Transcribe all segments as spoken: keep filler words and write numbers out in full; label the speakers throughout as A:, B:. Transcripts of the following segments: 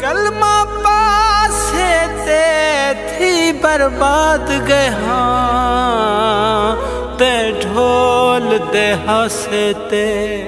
A: कलमा पासे ते थी बर्बाद गया ते ढोल दे हासे ते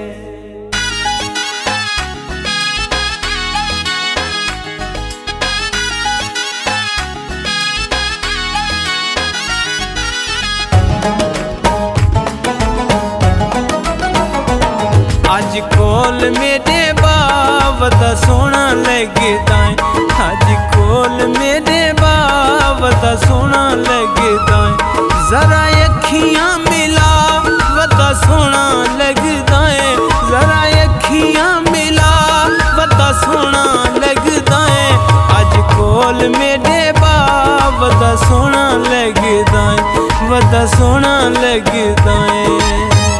A: आज कोल मेरे बावदा सोना लगदा है। आज कोल मेरे बावदा सोना लगदा है। जरा अखियां मिला वदा सोना लगदा है। जरा अखियां मिला वदा सोना लगदा है। आज कोल मेरे बावदा सोना लगदा है। वदा सोना लगदा है।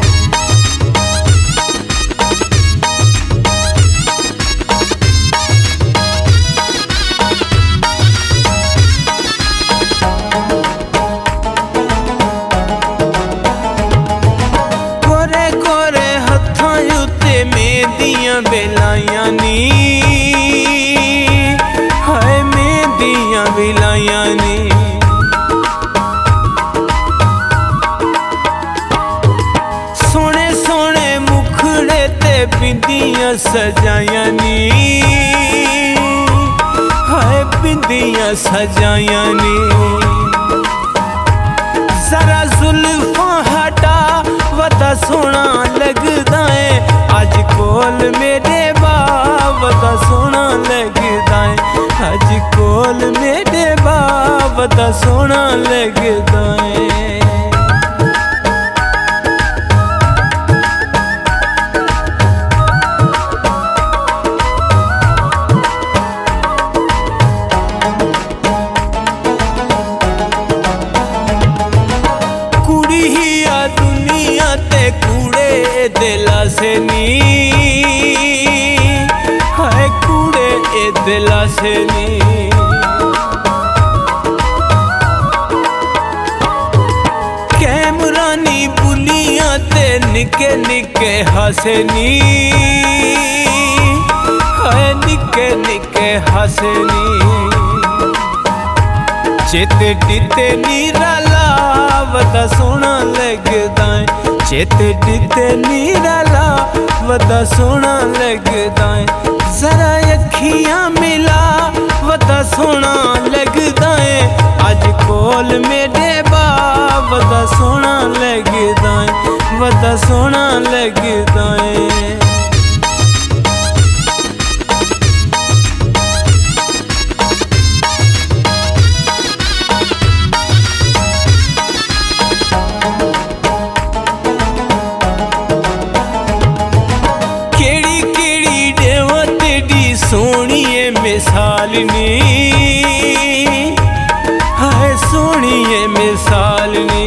A: बेलाइया नी हाय मेहंदियां बेलाइया नी सोने सोने मुखड़े ते बिंदियां सजाया नी हाय बिंदियां सजाया नी जरा जुल्फां हटा वदा सोना लगदा है। आज कोल मेरे बावदा सोना लगदा है। आज कोल मेरे बावदा सोना लगदा है। कुड़ी ही आ दुनिया ते कूड़े दिला से नी हाय कूड़े ए दिला से नी कैमरानी बुलियां ते निके निके हसे नी हाय निके निके हसे नी चित डिते नीराला वदा सोना लगदा है। चित डिते नीराला वदा सोना लगदा है। जरा अखियां मिला वदा सोना लगदा है। आज कोल मेरे बावदा सोना लगदा है। वदा सोना लगदा है। सोनिए मिसाल नी हाय सोनिए मिसाल नी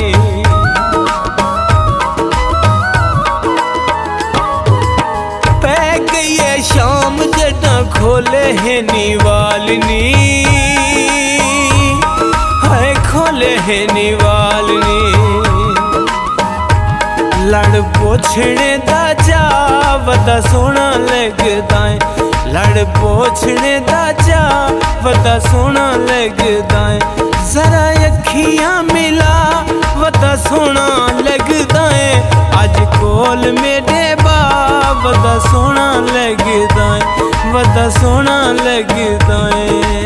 A: पै गई है शाम जदा खोले है नीवाल नी हाय खोले है नीवाल नी लड़ पोछने दा चा वदा सोना लगदा है। लड़ पोछने दा चा वदा सोना लगदा है। जरा अखियां मिला वदा सोना लगदा है। आज कोल मेरे बावदा सोना लगदा है। वदा सोना लगदा है।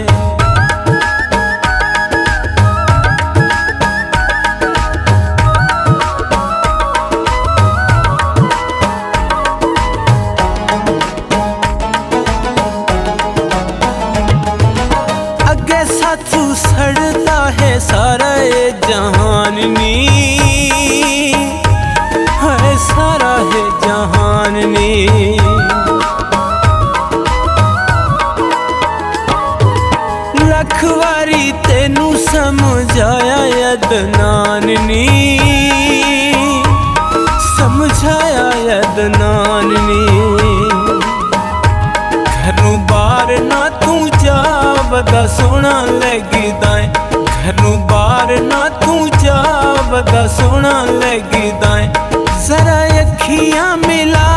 A: साथू सड़ता है सारा ये जहान नी है सारा है जहान नी लख वारी तेनू समझाया यदनान नी समझाया यदनान नी घरों बाहर ना तू जा वदा सोना लगदा है। घरों बाहर ना तू जा वदा सोना लगदा है। जरा अखियां मिला